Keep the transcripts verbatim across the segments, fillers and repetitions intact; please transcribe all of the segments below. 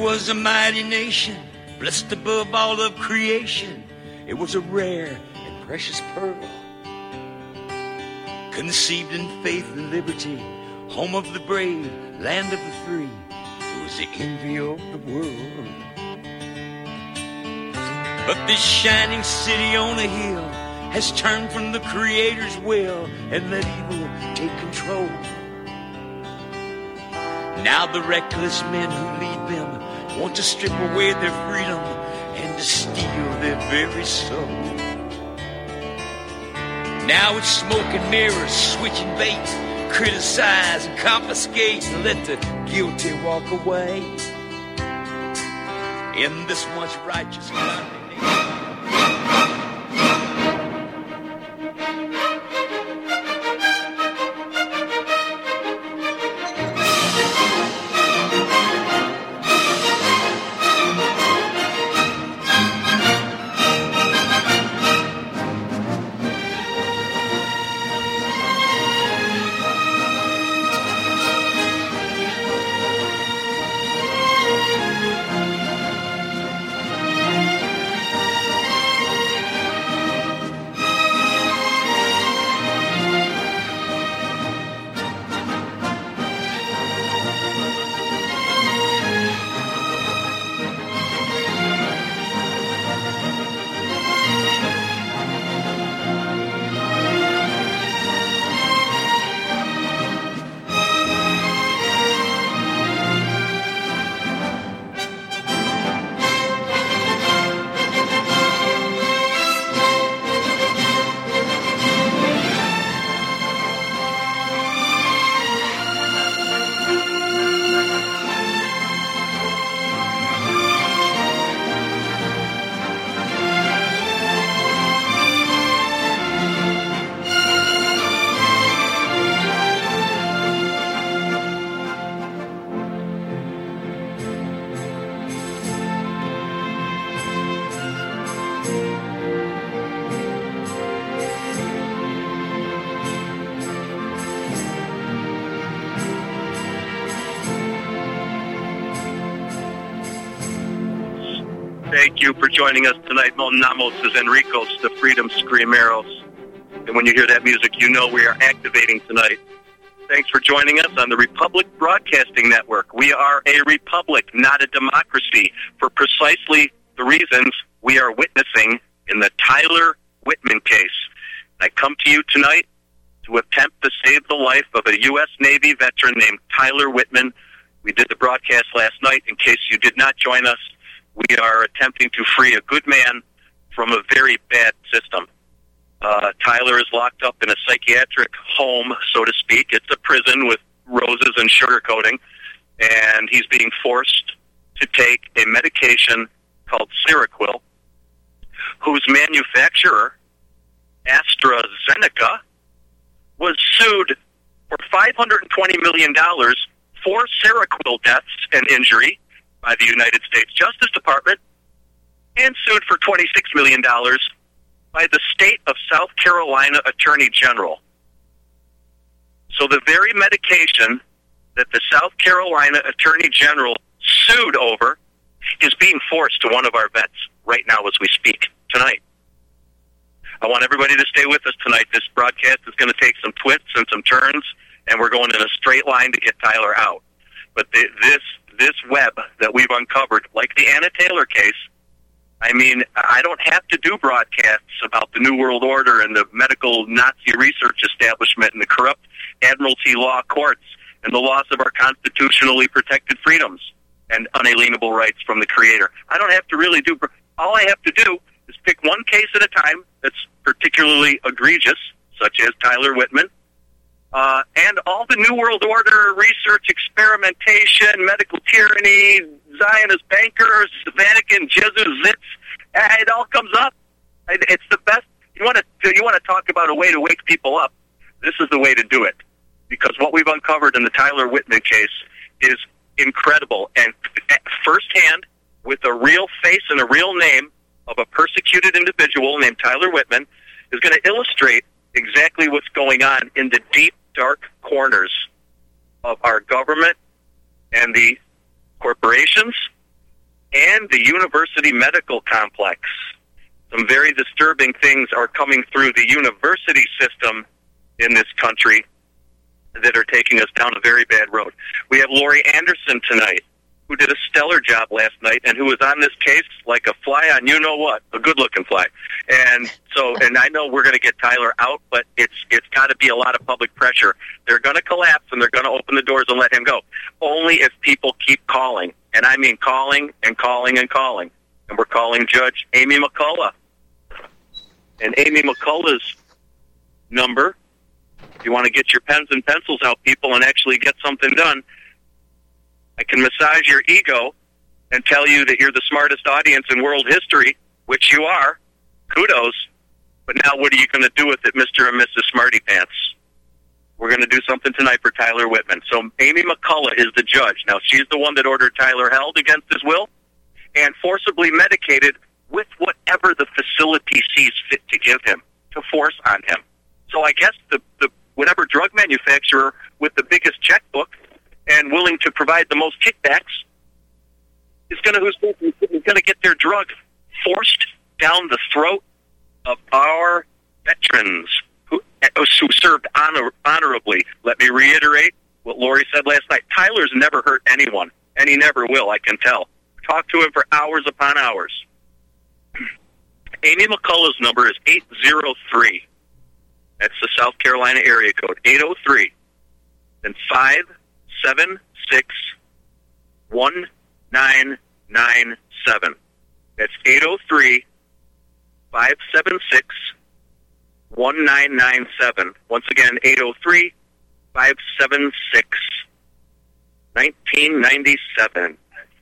was a mighty nation, blessed above all of creation. It was a rare and precious pearl, conceived in faith and liberty, home of the brave, land of the free. It was the envy of the world. But this shining city on a hill has turned from the Creator's will and let evil take control. Now the reckless men who lead them want to strip away their freedom and to steal their very soul. Now it's smoke and mirrors, switching bait, criticize and confiscate and let the guilty walk away. In this once righteous condemnation. Thank you for joining us tonight. Monamos is Enricos, the Freedom Screameros. And when you hear that music, you know we are activating tonight. Thanks for joining us on the Republic Broadcasting Network. We are a republic, not a democracy, for precisely the reasons we are witnessing in the Tyler Whitman case. I come to you tonight to attempt to save the life of a U S Navy veteran named Tyler Whitman. We did the broadcast last night. In case you did not join us, we are attempting to free a good man from a very bad system. Uh, Tyler is locked up in a psychiatric home, so to speak. It's a prison with roses and sugarcoating, and he's being forced to take a medication called Seroquel, whose manufacturer, AstraZeneca, was sued for five hundred twenty million dollars for Seroquel deaths and injury by the United States Justice Department, and sued for twenty-six million dollars by the state of South Carolina Attorney General. So the very medication that the South Carolina Attorney General sued over is being forced to one of our vets right now as we speak tonight. I want everybody to stay with us tonight. This broadcast is going to take some twists and some turns, and we're going in a straight line to get Tyler out. But the, this this web that we've uncovered, like the Anna Taylor case, I mean, I don't have to do broadcasts about the New World Order and the medical Nazi research establishment and the corrupt Admiralty law courts and the loss of our constitutionally protected freedoms and unalienable rights from the Creator. I don't have to really do... All I have to do is pick one case at a time that's particularly egregious, such as Tyler Whitman, uh, and all the New World Order research, experimentation, medical tyranny, Zionist bankers, the Vatican, Jesuits, it all comes up. It's the best. You want to you want to talk about a way to wake people up. This is the way to do it, because what we've uncovered in the Tyler Whitman case is incredible, and firsthand, with a real face and a real name of a persecuted individual named Tyler Whitman, is going to illustrate exactly what's going on in the deep, dark corners of our government and the corporations and the university medical complex. Some very disturbing things are coming through the university system in this country that are taking us down a very bad road. We have Lori Anderson tonight, who did a stellar job last night and who was on this case like a fly on you-know-what, a good-looking fly. And so, and I know we're going to get Tyler out, but it's it's got to be a lot of public pressure. They're going to collapse, and they're going to open the doors and let him go. Only if people keep calling, and I mean calling and calling and calling. And we're calling Judge Amy McCullough. And Amy McCullough's number, if you want to get your pens and pencils out, people, and actually get something done, I can massage your ego and tell you that you're the smartest audience in world history, which you are. Kudos. But now what are you going to do with it, Mister and Missus Smarty Pants? We're going to do something tonight for Tyler Whitman. So Amy McCullough is the judge. Now, she's the one that ordered Tyler held against his will and forcibly medicated with whatever the facility sees fit to give him, to force on him. So I guess the, the whatever drug manufacturer with the biggest checkbook and willing to provide the most kickbacks is going to who's going to get their drug forced down the throat of our veterans who who served honor, honorably. Let me reiterate what Lori said last night. Tyler's never hurt anyone, and he never will. I can tell. Talk to him for hours upon hours. Amy McCullough's number is eight zero three. That's the South Carolina area code, eight oh three. Then five seven six one nine nine seven. That's eight oh three, five seven six, one nine nine seven. Once again, eight oh three, five seven six, one nine nine seven.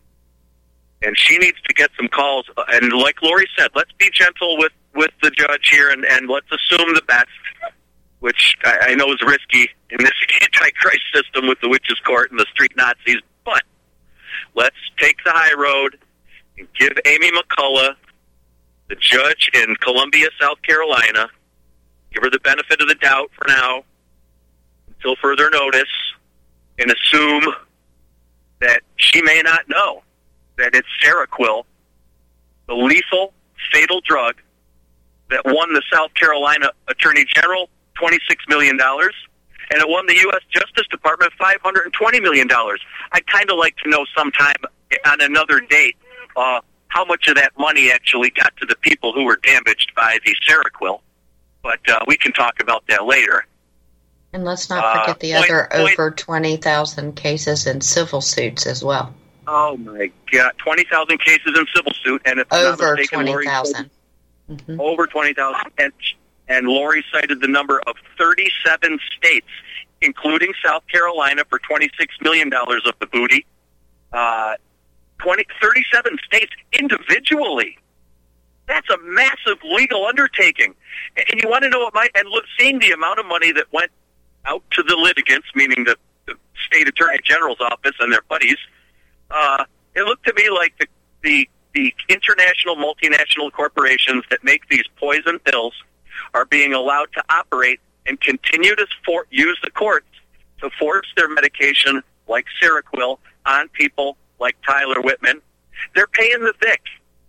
And she needs to get some calls. And like Lori said, let's be gentle with, with the judge here and, and let's assume the best, which I, I know is risky in this anti-Christ system with the witches' court and the street Nazis. But let's take the high road and give Amy McCullough, the judge in Columbia, South Carolina, give her the benefit of the doubt for now until further notice and assume that she may not know that it's Seroquel, the lethal, fatal drug that won the South Carolina Attorney General twenty-six million dollars, and it won the U S Justice Department five hundred twenty million dollars. I'd kind of like to know sometime on another date uh, how much of that money actually got to the people who were damaged by the Seroquel, but uh, we can talk about that later. And let's not forget uh, the point, other point, over twenty thousand cases in civil suits as well. Oh, my God. twenty thousand cases in civil suit. And if over twenty thousand. Mm-hmm. Over twenty thousand. And, and Lori cited the number of thirty-seven states, including South Carolina, for twenty-six million dollars of the booty. Uh, twenty, thirty-seven states individually. That's a massive legal undertaking. And you want to know what my... And look, seeing the amount of money that went out to the litigants, meaning the, the state attorney general's office and their buddies, Uh, it looked to me like the, the the international multinational corporations that make these poison pills are being allowed to operate and continue to for, use the courts to force their medication like Seroquel on people like Tyler Whitman. They're paying the vic,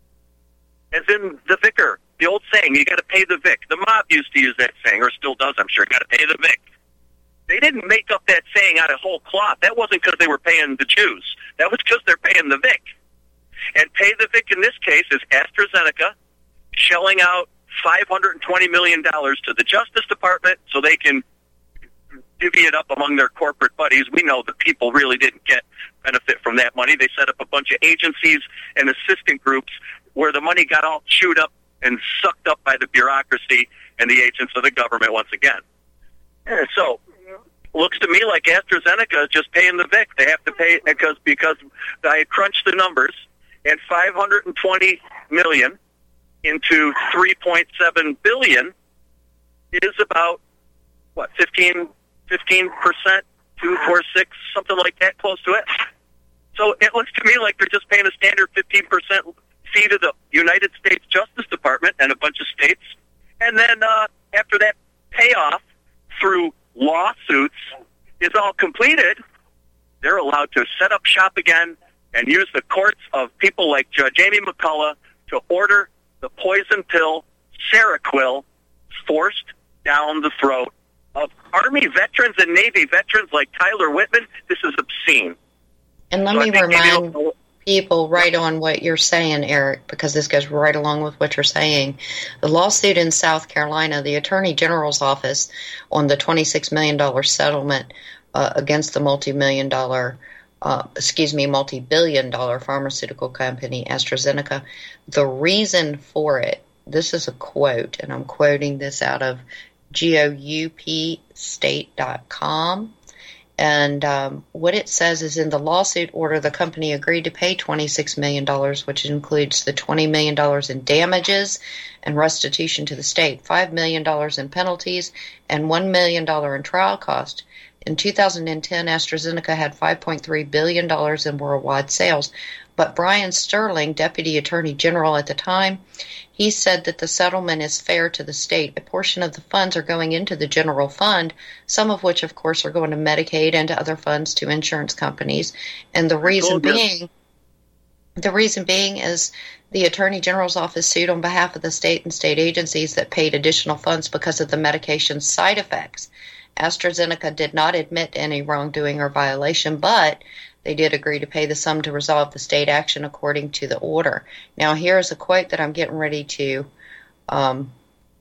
as in the vicar. The old saying, you got to pay the vic. The mob used to use that saying, or still does, I'm sure. Got to pay the vic. They didn't make up that saying out of whole cloth. That wasn't because they were paying the Jews. That was because they're paying the vic. And pay the vic in this case is AstraZeneca shelling out five hundred twenty million dollars to the Justice Department so they can divvy it up among their corporate buddies. We know the people really didn't get benefit from that money. They set up a bunch of agencies and assistant groups where the money got all chewed up and sucked up by the bureaucracy and the agents of the government once again. And so... looks to me like AstraZeneca is just paying the vic. They have to pay it because because I crunched the numbers, and five hundred twenty million into three point seven billion is about what fifteen percent, two, four, six, something like that, close to it. So it looks to me like they're just paying a standard fifteen percent fee to the United States Justice Department and a bunch of states, and then uh, after that payoff through lawsuits is all completed, they're allowed to set up shop again and use the courts of people like Judge Amy McCullough to order the poison pill Seroquel forced down the throat of Army veterans and Navy veterans like Tyler Whitman. This is obscene. And let so me remind people right on what you're saying, Eric, because this goes right along with what you're saying. The lawsuit in South Carolina, the Attorney General's office on the twenty-six million dollars settlement uh, against the multi-million dollar, uh, excuse me, multi-billion dollar pharmaceutical company AstraZeneca, the reason for it, this is a quote, and I'm quoting this out of G O U P state dot com. And um, what it says is, in the lawsuit order, the company agreed to pay twenty-six million dollars, which includes the twenty million dollars in damages and restitution to the state, five million dollars in penalties, and one million dollars in trial cost. In two thousand ten, AstraZeneca had five point three billion dollars in worldwide sales. But Brian Sterling, Deputy Attorney General at the time, he said that the settlement is fair to the state. A portion of the funds are going into the general fund, some of which, of course, are going to Medicaid and to other funds to insurance companies. And the reason being, the reason being is the Attorney General's office sued on behalf of the state and state agencies that paid additional funds because of the medication's side effects. AstraZeneca did not admit to any wrongdoing or violation, but they did agree to pay the sum to resolve the state action according to the order. Now, here's a quote that I'm getting ready to. Um,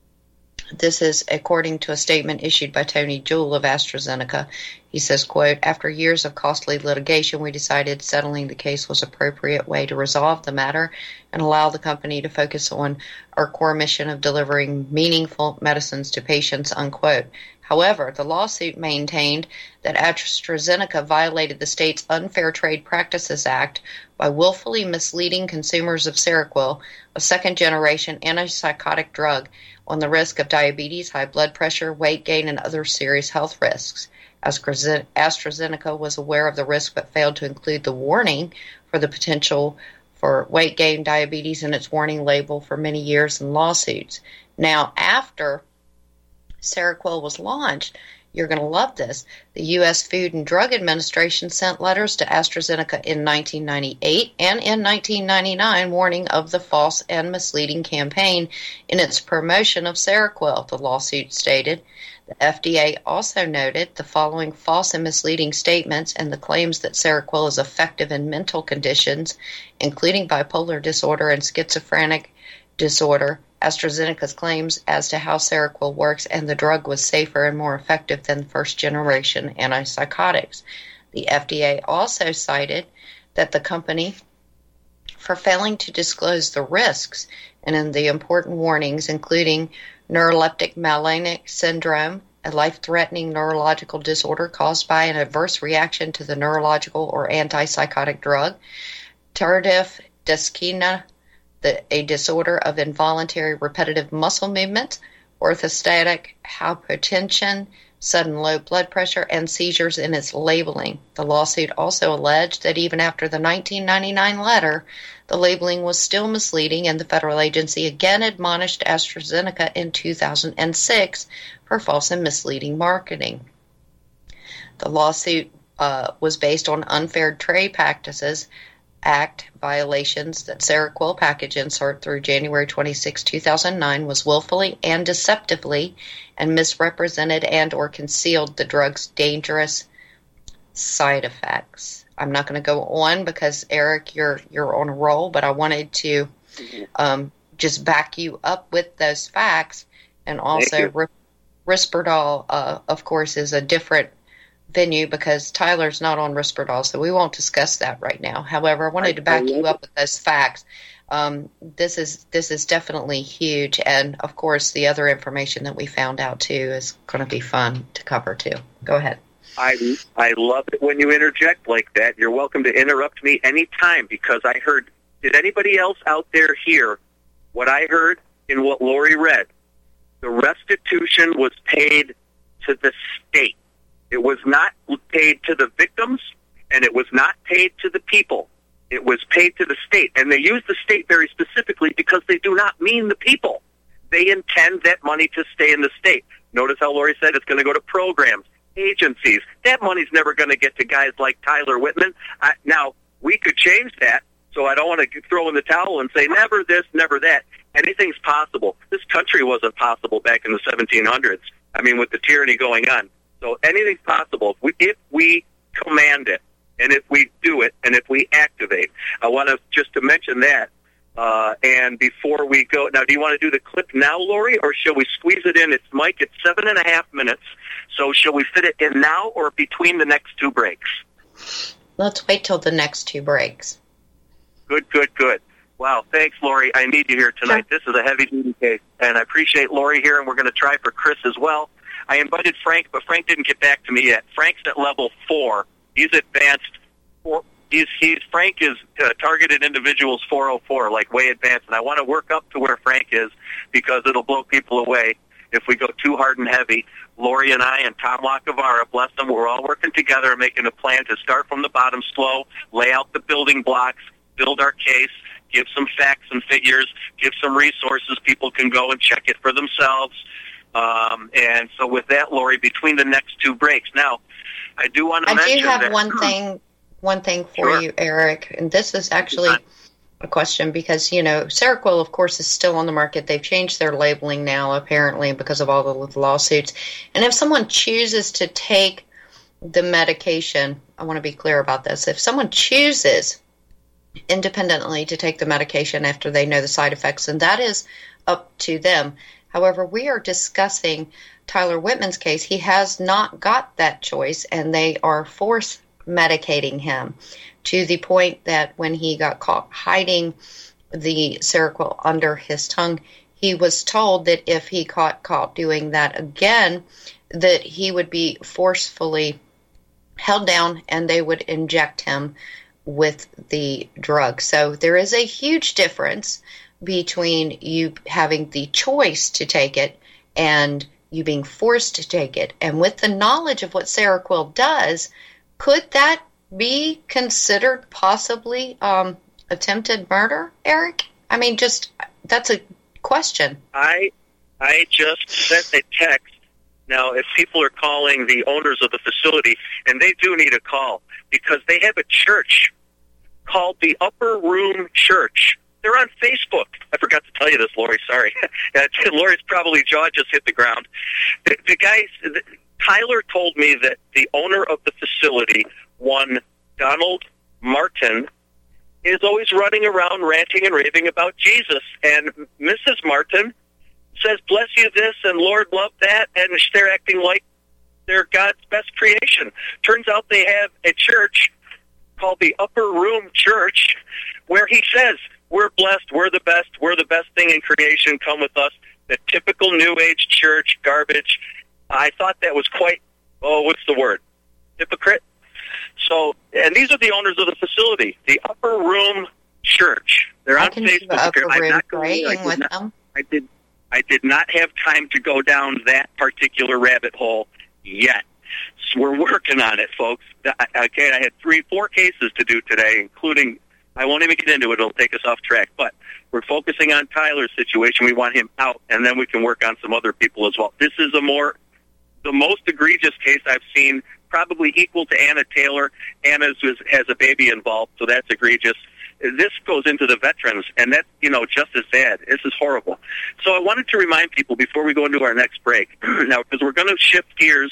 this is according to a statement issued by Tony Jewell of AstraZeneca. He says, quote, "After years of costly litigation, we decided settling the case was an appropriate way to resolve the matter and allow the company to focus on our core mission of delivering meaningful medicines to patients," unquote. However, the lawsuit maintained that AstraZeneca violated the state's Unfair Trade Practices Act by willfully misleading consumers of Seroquel, a second-generation antipsychotic drug, on the risk of diabetes, high blood pressure, weight gain, and other serious health risks. AstraZeneca was aware of the risk but failed to include the warning for the potential for weight gain, diabetes, in its warning label for many years in lawsuits. Now, after Seroquel was launched, you're going to love this, the U S Food and Drug Administration sent letters to AstraZeneca in nineteen ninety-eight and in nineteen ninety-nine warning of the false and misleading campaign in its promotion of Seroquel, the lawsuit stated. The F D A also noted the following false and misleading statements and the claims that Seroquel is effective in mental conditions, including bipolar disorder and schizophrenic disorder. AstraZeneca's claims as to how Seroquel works and the drug was safer and more effective than first-generation antipsychotics. The F D A also cited that the company, for failing to disclose the risks and in the important warnings, including neuroleptic melaninic syndrome, a life-threatening neurological disorder caused by an adverse reaction to the neurological or antipsychotic drug, tardive dyskinesia, The, a disorder of involuntary repetitive muscle movements, orthostatic hypotension, sudden low blood pressure, and seizures in its labeling. The lawsuit also alleged that even after the nineteen ninety-nine letter, the labeling was still misleading, and the federal agency again admonished AstraZeneca in two thousand six for false and misleading marketing. The lawsuit uh, was based on Unfair Trade Practices Act violations that Seroquel package insert through January twenty-sixth, two thousand nine was willfully and deceptively and misrepresented and or concealed the drug's dangerous side effects. I'm not going to go on because, Eric, you're you're on a roll, but I wanted to um, just back you up with those facts. And also, Risperdal, uh, of course, is a different venue because Tyler's not on Risperdal, so we won't discuss that right now. However, I wanted to back you up with those facts. Um, this is this is definitely huge, and of course, the other information that we found out too is going to be fun to cover too. Go ahead. I I love it when you interject like that. You're welcome to interrupt me anytime because I heard. Did anybody else out there hear what I heard in what Lori read? The restitution was paid to the state. It was not paid to the victims, and it was not paid to the people. It was paid to the state. And they use the state very specifically because they do not mean the people. They intend that money to stay in the state. Notice how Lori said it's going to go to programs, agencies. That money's never going to get to guys like Tyler Whitman. I, now, we could change that. So I don't want to throw in the towel and say never this, never that. Anything's possible. This country wasn't possible back in the seventeen hundreds. I mean, with the tyranny going on. So anything's possible if we, if we command it, and if we do it, and if we activate. I want to just to mention that. Uh, and before we go, now, do you want to do the clip now, Lori, or shall we squeeze it in? It's Mike. It's seven and a half minutes. So shall we fit it in now or between the next two breaks? Let's wait till the next two breaks. Good, good, good. Wow, thanks, Lori. I need you here tonight. Sure. This is a heavy-duty case, and I appreciate Lori here, and we're going to try for Chris as well. I invited Frank, but Frank didn't get back to me yet. Frank's at level four. He's advanced. Four, he's, he's Frank is uh, targeted individuals four oh four, like way advanced, and I want to work up to where Frank is because it'll blow people away if we go too hard and heavy. Lori and I and Tom Lacavara, bless them, we're all working together and making a plan to start from the bottom slow, lay out the building blocks, build our case, give some facts and figures, give some resources. People can go and check it for themselves. Um, and so with that, Lori, between the next two breaks. Now, I do want to I mention do have that, one thing, one thing for sure. you, Eric, and this is actually a question because, you know, Seroquel, of course, is still on the market. They've changed their labeling now, apparently, because of all the lawsuits. And if someone chooses to take the medication, I want to be clear about this. If someone chooses independently to take the medication after they know the side effects, and that is up to them. However, we are discussing Tyler Whitman's case. He has not got that choice, and they are force medicating him to the point that when he got caught hiding the Seroquel under his tongue, he was told that if he caught caught doing that again, that he would be forcefully held down and they would inject him with the drug. So there is a huge difference between you having the choice to take it and you being forced to take it. And with the knowledge of what Seroquel does, could that be considered possibly um, attempted murder, Eric? I mean, just that's a question. I I just sent a text. Now, if people are calling the owners of the facility, and they do need a call, because they have a church called the Upper Room Church. They're on Facebook. I forgot to tell you this, Lori. Sorry. Lori's probably jaw just hit the ground. The, the guys, the, Tyler told me that the owner of the facility, one Donald Martin, is always running around ranting and raving about Jesus. And Missus Martin says, bless you this, and Lord love that, and they're acting like they're God's best creation. Turns out they have a church called the Upper Room Church, where he says, we're blessed, we're the best, we're the best thing in creation, come with us. The typical New Age church garbage. I thought that was quite, oh, what's the word? Hypocrite? So, and these are the owners of the facility, the Upper Room Church. They're I on can Facebook. See the Upper I'm Room not praying going, I with not, them. I did, I did not have time to go down that particular rabbit hole yet. So we're working on it, folks. Okay, I had three, four cases to do today, including, I won't even get into it, it'll take us off track, but we're focusing on Tyler's situation. We want him out, and then we can work on some other people as well. This is a more, the most egregious case I've seen, probably equal to Anna Taylor. Anna's is, has a baby involved, so that's egregious. This goes into the veterans, and that's, you know, just as sad. This is horrible. So I wanted to remind people before we go into our next break, now, because we're going to shift gears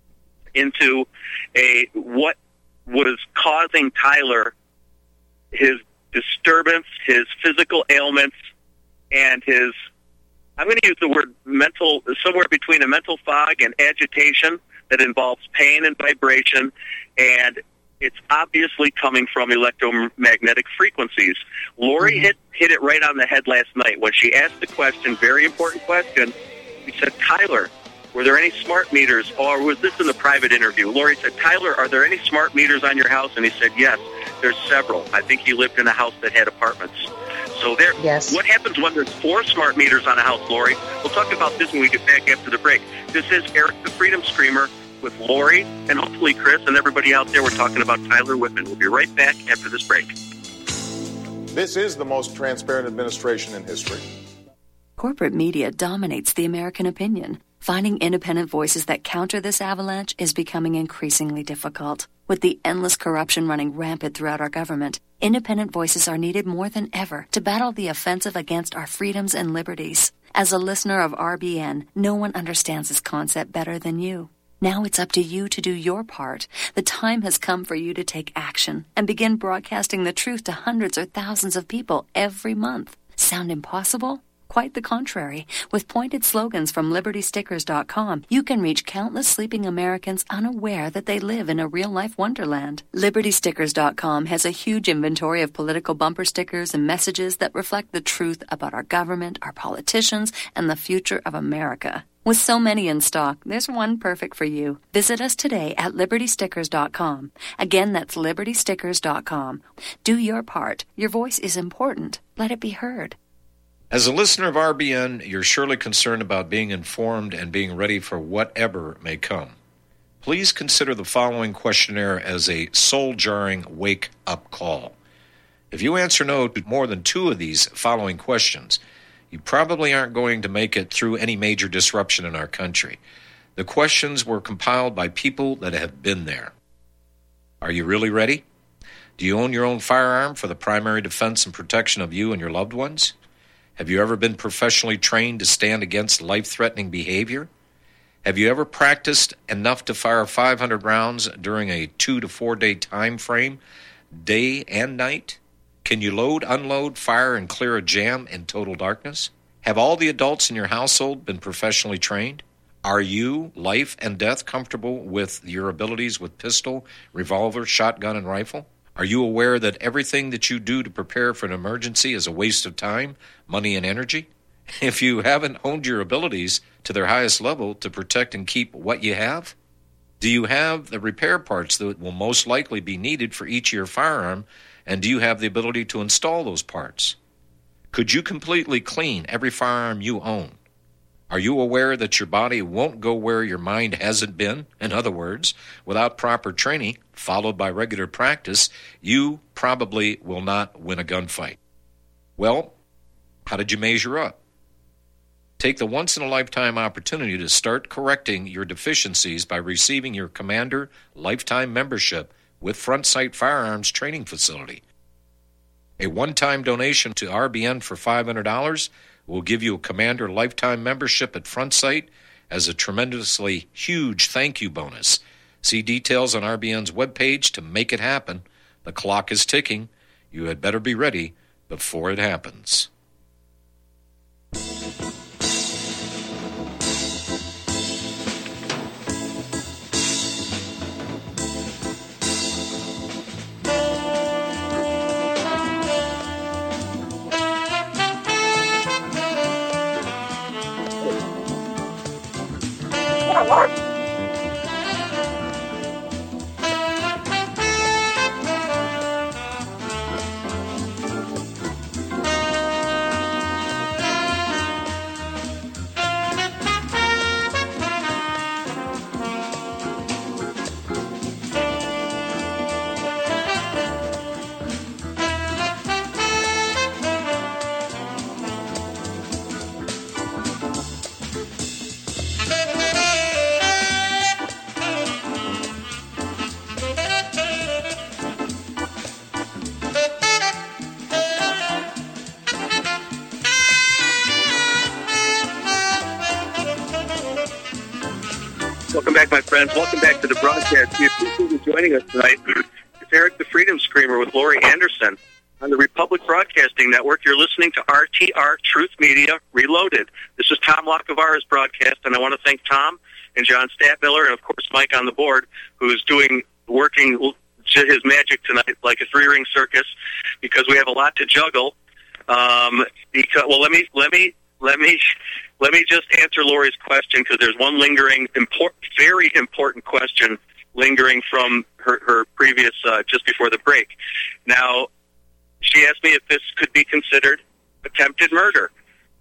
into a what was causing Tyler his disturbance, his physical ailments, and his, I'm going to use the word mental, somewhere between a mental fog and agitation that involves pain and vibration, and it's obviously coming from electromagnetic frequencies. Lori mm-hmm. hit, hit it right on the head last night when she asked the question, very important question. She said, Tyler, were there any smart meters, or was this in the private interview? Lori said, Tyler, are there any smart meters on your house? And he said, yes, there's several. I think he lived in a house that had apartments. So there. Yes. What happens when there's four smart meters on a house, Lori? We'll talk about this when we get back after the break. This is Eric the Freedom Screamer with Lori and hopefully Chris and everybody out there. We're talking about Tyler Whitman. We'll be right back after this break. This is the most transparent administration in history. Corporate media dominates the American opinion. Finding independent voices that counter this avalanche is becoming increasingly difficult. With the endless corruption running rampant throughout our government, independent voices are needed more than ever to battle the offensive against our freedoms and liberties. As a listener of R B N, no one understands this concept better than you. Now it's up to you to do your part. The time has come for you to take action and begin broadcasting the truth to hundreds or thousands of people every month. Sound impossible? Quite the contrary. With pointed slogans from Liberty Stickers dot com, you can reach countless sleeping Americans unaware that they live in a real-life wonderland. Liberty Stickers dot com has a huge inventory of political bumper stickers and messages that reflect the truth about our government, our politicians, and the future of America. With so many in stock, there's one perfect for you. Visit us today at Liberty Stickers dot com. Again, that's Liberty Stickers dot com. Do your part. Your voice is important. Let it be heard. As a listener of R B N, you're surely concerned about being informed and being ready for whatever may come. Please consider the following questionnaire as a soul-jarring wake-up call. If you answer no to more than two of these following questions, you probably aren't going to make it through any major disruption in our country. The questions were compiled by people that have been there. Are you really ready? Do you own your own firearm for the primary defense and protection of you and your loved ones? Have you ever been professionally trained to stand against life-threatening behavior? Have you ever practiced enough to fire five hundred rounds during a two to four day time frame, day and night? Can you load, unload, fire, and clear a jam in total darkness? Have all the adults in your household been professionally trained? Are you, life and death, comfortable with your abilities with pistol, revolver, shotgun, and rifle? Are you aware that everything that you do to prepare for an emergency is a waste of time, money, and energy? If you haven't honed your abilities to their highest level to protect and keep what you have? Do you have the repair parts that will most likely be needed for each of your firearm, and do you have the ability to install those parts? Could you completely clean every firearm you own? Are you aware that your body won't go where your mind hasn't been? In other words, without proper training, followed by regular practice, you probably will not win a gunfight. Well, how did you measure up? Take the once-in-a-lifetime opportunity to start correcting your deficiencies by receiving your Commander Lifetime Membership with Front Sight Firearms Training Facility. A one-time donation to R B N for five hundred dollars will give you a Commander Lifetime Membership at Front Sight as a tremendously huge thank you bonus. See details on R B N's webpage to make it happen. The clock is ticking. You had better be ready before it happens. Welcome back, my friends. Welcome back to the broadcast. We appreciate you joining us tonight. It's Eric the Freedom Screamer with Lori Anderson on the Republic Broadcasting Network. You're listening to R T R Truth Media Reloaded. This is Tom Lockevar's broadcast, and I want to thank Tom and John Stadtmiller and, of course, Mike on the board, who's doing, working his magic tonight like a three-ring circus, because we have a lot to juggle. Um, because, well, let me, let me, let me... Let me just answer Lori's question, because there's one lingering, import, very important question lingering from her, her previous, uh, just before the break. Now, she asked me if this could be considered attempted murder.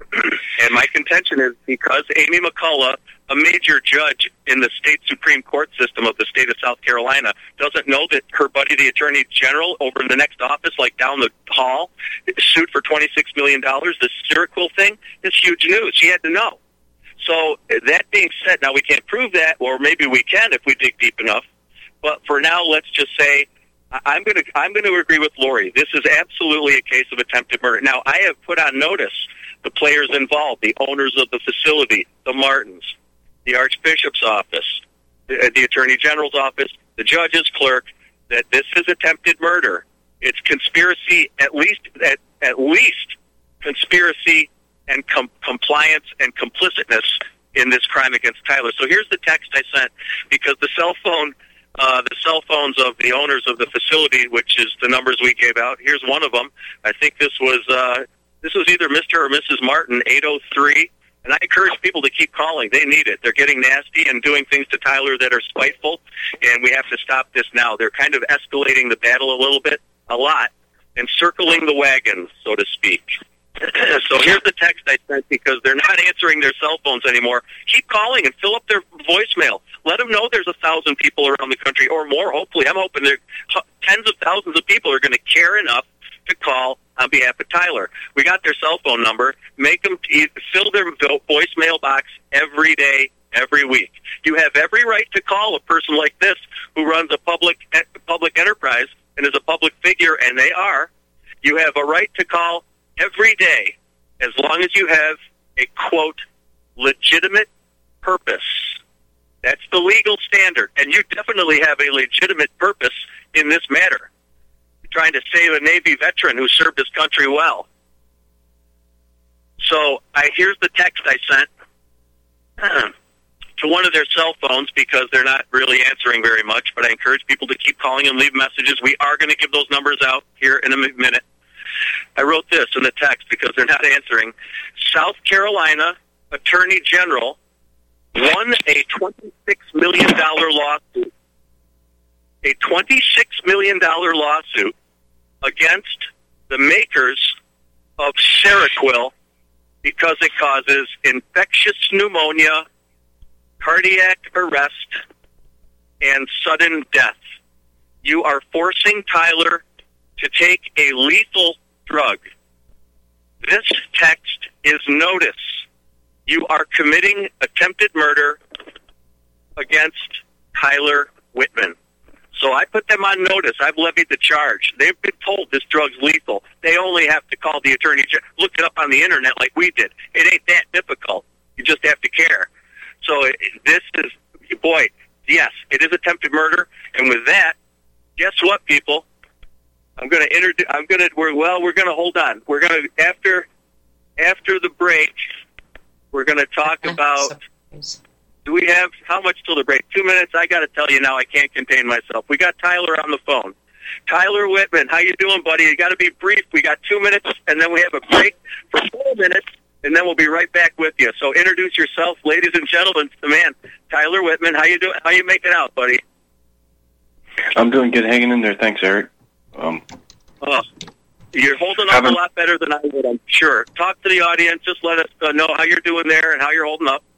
And my contention is because Amy McCullough, a major judge in the state Supreme Court system of the state of South Carolina, doesn't know that her buddy, the Attorney General, over in the next office, like down the hall, sued for twenty-six million dollars. The Seroquel thing is huge news. She had to know. So that being said, now we can't prove that, or maybe we can if we dig deep enough. But for now, let's just say I'm going to I'm going to agree with Lori. This is absolutely a case of attempted murder. Now, I have put on notice the players involved, the owners of the facility, the Martins, the Archbishop's office, the, the Attorney General's office, the judge's clerk, that this is attempted murder. It's conspiracy, at least at, at least conspiracy and com- compliance and complicitness in this crime against Tyler. So here's the text I sent, because the cell phone, uh, the cell phones of the owners of the facility, which is the numbers we gave out. Here's one of them. I think this was uh, this was either Mister or Missus Martin, eight oh three. And I encourage people to keep calling. They need it. They're getting nasty and doing things to Tyler that are spiteful, and we have to stop this now. They're kind of escalating the battle a little bit, a lot, and circling the wagons, so to speak. So here's the text I sent, because they're not answering their cell phones anymore. Keep calling and fill up their voicemail. Let them know there's a thousand people around the country, or more, hopefully. I'm hoping there tens of thousands of people are going to care enough to call on behalf of Tyler. We got their cell phone number. Make them fill their voicemail box every day, every week. You have every right to call a person like this who runs a public public enterprise and is a public figure, and they are. You have a right to call every day, as long as you have a, quote, legitimate purpose. That's the legal standard, and you definitely have a legitimate purpose in this matter. You're trying to save a Navy veteran who served his country well. So I here's the text I sent to one of their cell phones, because they're not really answering very much, but I encourage people to keep calling and leave messages. We are going to give those numbers out here in a minute. I wrote this in the text because they're not answering. South Carolina Attorney General won a twenty-six million dollars lawsuit, a twenty-six million dollars lawsuit against the makers of Seroquel because it causes infectious pneumonia, cardiac arrest, and sudden death. You are forcing Tyler to take a lethal drug. This text is notice. You are committing attempted murder against Tyler Whitman. So I put them on notice. I've levied the charge. They've been told this drug's lethal. They only have to call the attorney general. Look it up on the internet like we did. It ain't that difficult. You just have to care. So it, this is, boy, yes, it is attempted murder. And with that, guess what, people? I'm going to introduce. I'm going to. We're well. We're going to hold on. We're going to after after the break. We're going to talk about. Do we have how much till the break? Two minutes. I got to tell you now. I can't contain myself. We got Tyler on the phone. Tyler Whitman, how you doing, buddy? You got to be brief. We got two minutes, and then we have a break for four minutes, and then we'll be right back with you. So introduce yourself, ladies and gentlemen. The man, Tyler Whitman. How you doing? How you making out, buddy? I'm doing good, hanging in there. Thanks, Eric. Um, oh, you're holding up a lot better than I would, I'm sure. Talk to the audience. Just let us uh, know how you're doing there and how you're holding up.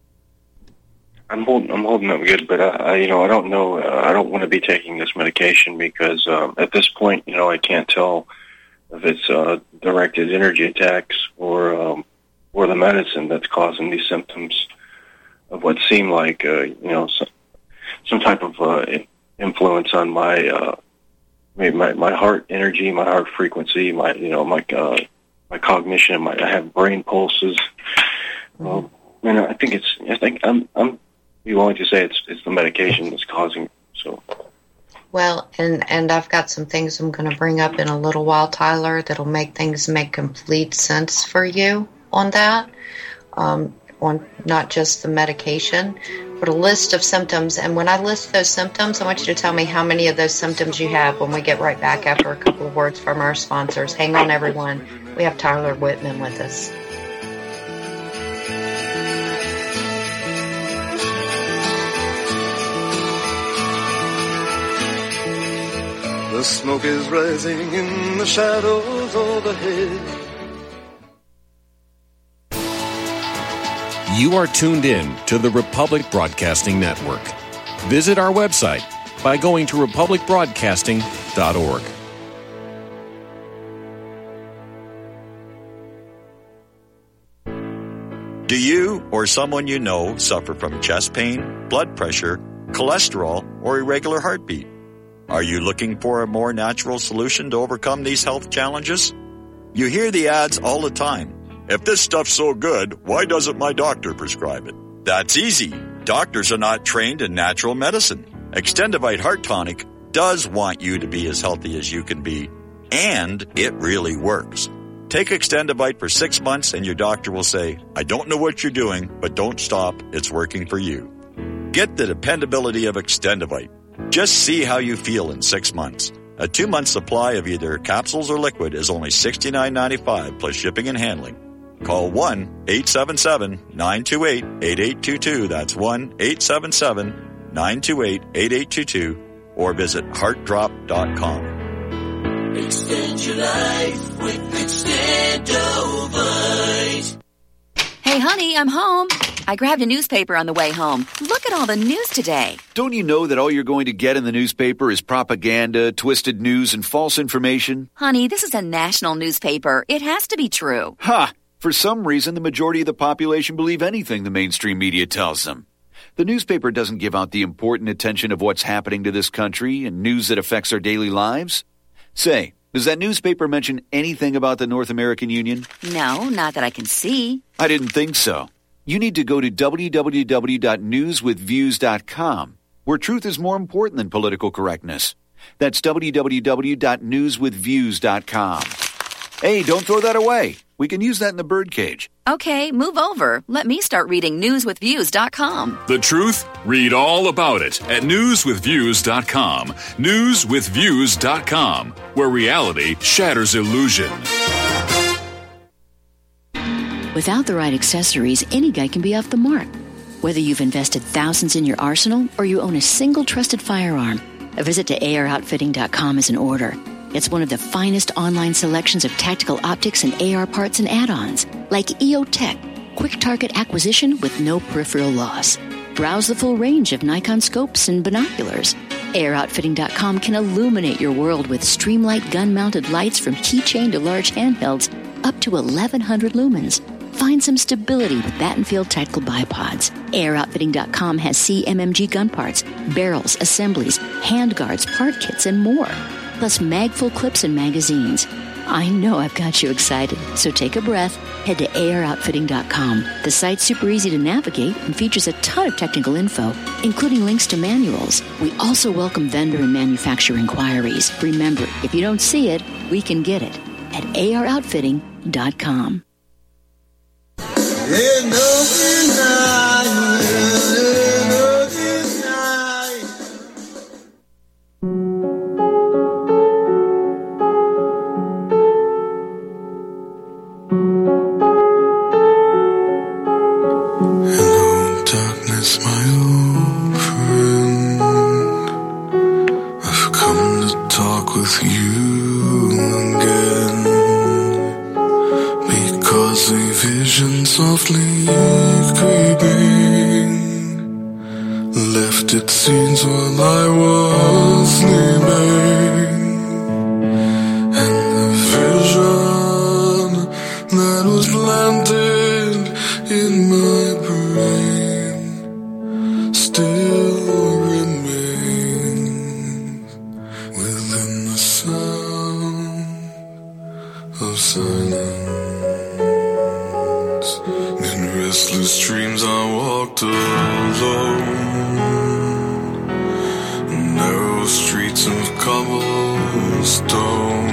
I'm holding. I'm holding up good, but uh, I, you know, I don't know. Uh, I don't want to be taking this medication because uh, at this point, you know, I can't tell if it's uh, directed energy attacks or um, or the medicine that's causing these symptoms of what seem like, uh, you know, some, some type of uh, influence on my. Uh, My my heart energy, my heart frequency, my you know my uh, my cognition, my I have brain pulses. Um, and I think it's I think I'm I'm be willing to say it's it's the medication that's causing it, so. Well, and and I've got some things I'm going to bring up in a little while, Tyler, that'll make things make complete sense for you on that. Um, on not just the medication, but a list of symptoms. And when I list those symptoms, I want you to tell me how many of those symptoms you have when we get right back after a couple of words from our sponsors. Hang on, everyone. We have Tyler Whitman with us. The smoke is rising in the shadows overhead. You are tuned in to the Republic Broadcasting Network. Visit our website by going to republic broadcasting dot org. Do you or someone you know suffer from chest pain, blood pressure, cholesterol, or irregular heartbeat? Are you looking for a more natural solution to overcome these health challenges? You hear the ads all the time. If this stuff's so good, why doesn't my doctor prescribe it? That's easy. Doctors are not trained in natural medicine. Extendivite Heart Tonic does want you to be as healthy as you can be, and it really works. Take Extendivite for six months and your doctor will say, I don't know what you're doing, but don't stop. It's working for you. Get the dependability of Extendivite. Just see how you feel in six months. A two-month supply of either capsules or liquid is only sixty-nine ninety-five plus shipping and handling. Call one eight seven seven, nine two eight, eight eight two two. That's one eight seven seven, nine two eight, eight eight two two or visit heart drop dot com. Extend your life with Extendovite. Hey, honey, I'm home. I grabbed a newspaper on the way home. Look at all the news today. Don't you know that all you're going to get in the newspaper is propaganda, twisted news, and false information? Honey, this is a national newspaper. It has to be true. Ha! For some reason, the majority of the population believe anything the mainstream media tells them. The newspaper doesn't give out the important attention of what's happening to this country and news that affects our daily lives. Say, does that newspaper mention anything about the North American Union? No, not that I can see. I didn't think so. You need to go to w w w dot news with views dot com, where truth is more important than political correctness. That's w w w dot news with views dot com. Hey, don't throw that away. We can use that in the birdcage. Okay, move over. Let me start reading news with views dot com. The truth? Read all about it at news with views dot com. news with views dot com, where reality shatters illusion. Without the right accessories, any guy can be off the mark. Whether you've invested thousands in your arsenal or you own a single trusted firearm, a visit to A R outfitting dot com is in order. It's one of the finest online selections of tactical optics and A R parts and add-ons, like E O Tech, quick target acquisition with no peripheral loss. Browse the full range of Nikon scopes and binoculars. A R outfitting dot com can illuminate your world with Streamlight gun-mounted lights from keychain to large handhelds up to eleven hundred lumens. Find some stability with Battenfield Tactical Bipods. A R outfitting dot com has C M M G gun parts, barrels, assemblies, handguards, part kits, and more. Plus mag-full clips and magazines. I know I've got you excited, so take a breath. Head to A R outfitting dot com. The site's super easy to navigate and features a ton of technical info, including links to manuals. We also welcome vendor and manufacturer inquiries. Remember, if you don't see it, we can get it at A R outfitting dot com. Softly creeping, left its scenes while I was sleeping, and the vision that was planted in my brain still remains within the sound of silence. Restless dreams I walked alone, narrow streets of cobblestone,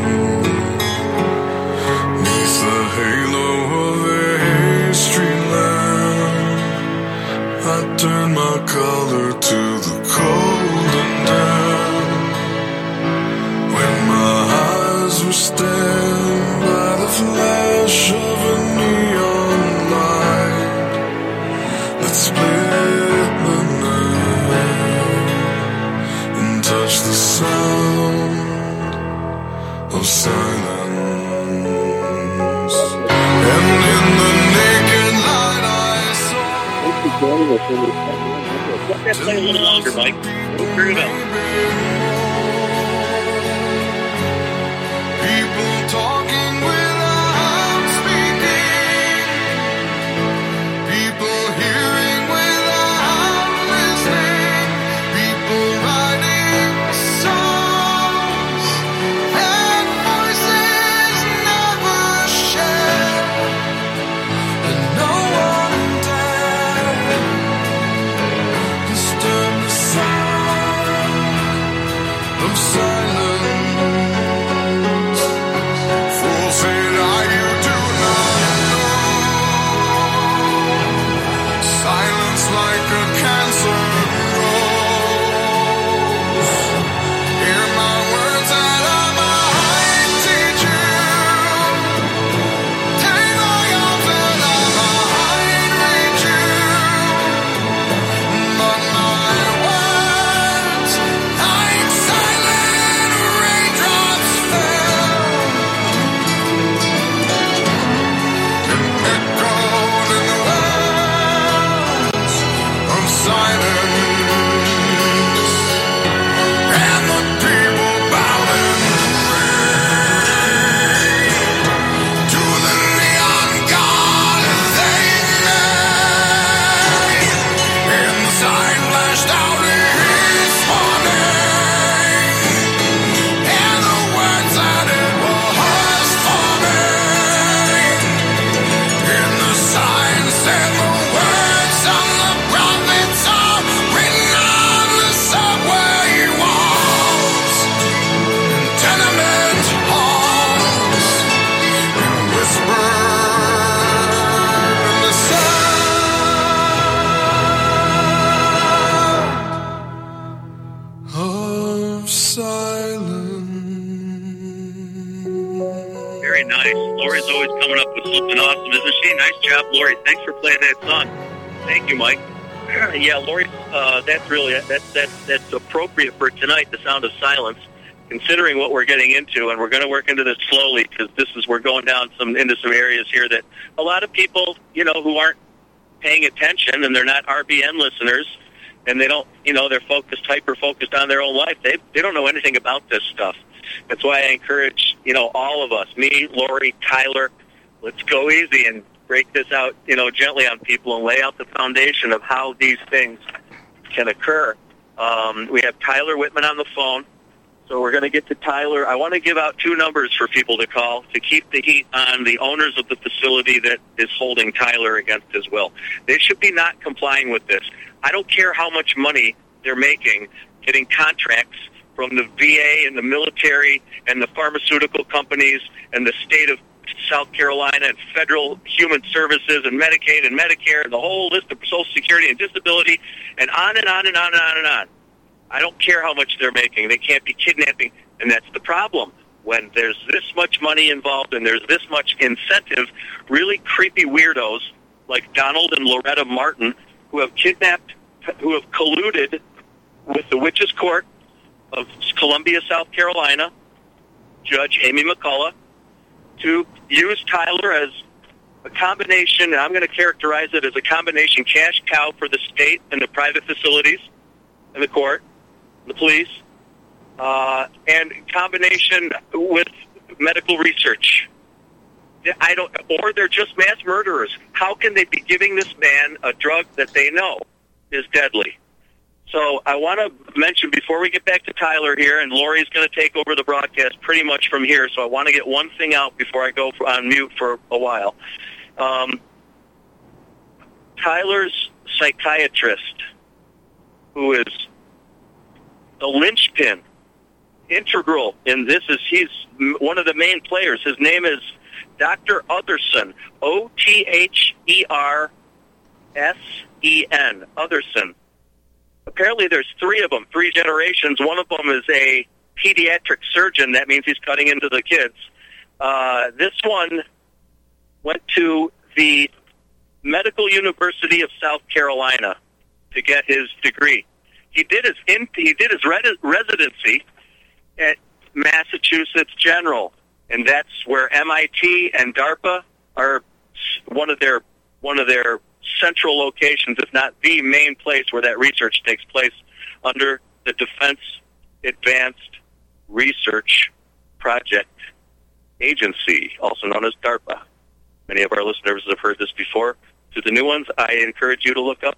neath the halo of a street lamp. I turned my collar to the cold and damp, when my eyes were stabbed by the flash of a neon light that split the night and touched the sound of silence. And in the naked light I saw. Let that play a little longer, Mike. We'll figure it out. People talking without speaking. Hey, nice job, Lori. Thanks for playing that song. Thank you, Mike. Yeah, Lori, uh, that's really that's that's that's appropriate for tonight. The Sound of Silence, considering what we're getting into, and we're going to work into this slowly because this is we're going down some into some areas here that a lot of people, you know, who aren't paying attention and they're not R B N listeners, and they don't, you know, they're focused, hyper focused on their own life. They they don't know anything about this stuff. That's why I encourage, you know, all of us, me, Lori, Tyler, let's go easy and break this out, you know, gently on people and lay out the foundation of how these things can occur. Um, we have Tyler Whitman on the phone, so we're going to get to Tyler. I want to give out two numbers for people to call to keep the heat on the owners of the facility that is holding Tyler against his will. They should be not complying with this. I don't care how much money they're making getting contracts from the V A and the military and the pharmaceutical companies and the state of South Carolina and federal human services and Medicaid and Medicare and the whole list of Social Security and disability and on and on and on and on and on. I don't care how much they're making. They can't be kidnapping, and that's the problem. When there's this much money involved and there's this much incentive, really creepy weirdos like Donald and Loretta Martin, who have kidnapped, who have colluded with the Witches Court of Columbia, South Carolina, Judge Amy McCullough, to use Tyler as a combination, and I'm going to characterize it as a combination cash cow for the state and the private facilities and the court, the police, uh, and combination with medical research. I don't, or they're just mass murderers. How can they be giving this man a drug that they know is deadly? So I want to mention, before we get back to Tyler here, and Lori's going to take over the broadcast pretty much from here, so I want to get one thing out before I go on mute for a while. Um, Tyler's psychiatrist, who is the linchpin, integral in this, is he's one of the main players. His name is Doctor Otherson, O T H E R S E N, Otherson. Apparently there's three of them, three generations. One of them is a pediatric surgeon. That means he's cutting into the kids. Uh, this one went to the Medical University of South Carolina to get his degree. He did his in, he did his res- residency at Massachusetts General, and that's where M I T and DARPA are one of their one of their central locations, if not the main place where that research takes place, under the Defense Advanced Research Project Agency, also known as DARPA. Many of our listeners have heard this before. To the new ones, I encourage you to look up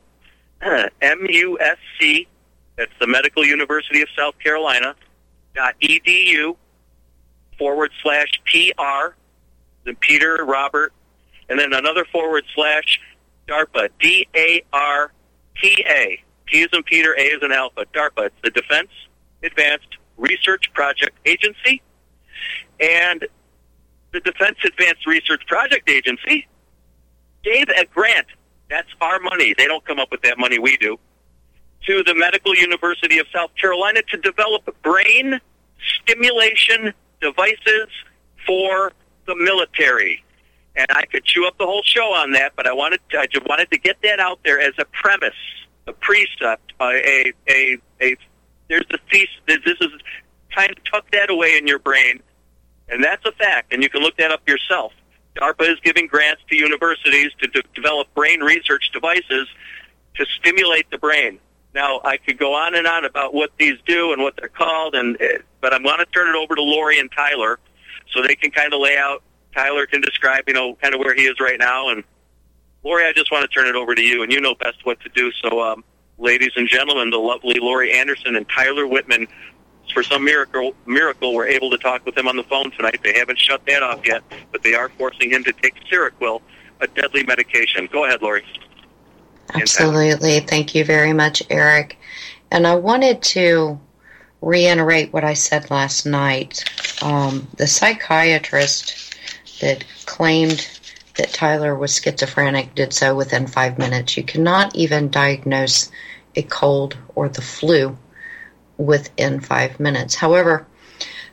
M U S C, that's the Medical University of South Carolina, dot edu forward slash PR, the Peter, Robert, and then another forward slash DARPA, D A R P A. P is in Peter, A is in Alpha. DARPA, it's the Defense Advanced Research Project Agency. And the Defense Advanced Research Project Agency gave a grant, that's our money, they don't come up with that money, we do, to the Medical University of South Carolina to develop brain stimulation devices for the military. And I could chew up the whole show on that, but I wanted to, I just wanted to get that out there as a premise, a precept, uh, a a a. There's a thesis. This is kind of tuck that away in your brain, and that's a fact. And you can look that up yourself. DARPA is giving grants to universities to de- develop brain research devices to stimulate the brain. Now, I could go on and on about what these do and what they're called, and but I'm going to turn it over to Lori and Tyler so they can kind of lay out. Tyler can describe, you know, kind of where he is right now. And Lori, I just want to turn it over to you, and you know best what to do. So, um, ladies and gentlemen, the lovely Lori Anderson and Tyler Whitman, for some miracle, miracle, were able to talk with him on the phone tonight. They haven't shut that off yet, but they are forcing him to take Seroquel, a deadly medication. Go ahead, Lori. Absolutely. Thank you very much, Eric. And I wanted to reiterate what I said last night. Um, the psychiatrist that claimed that Tyler was schizophrenic did so within five minutes. You cannot even diagnose a cold or the flu within five minutes. However,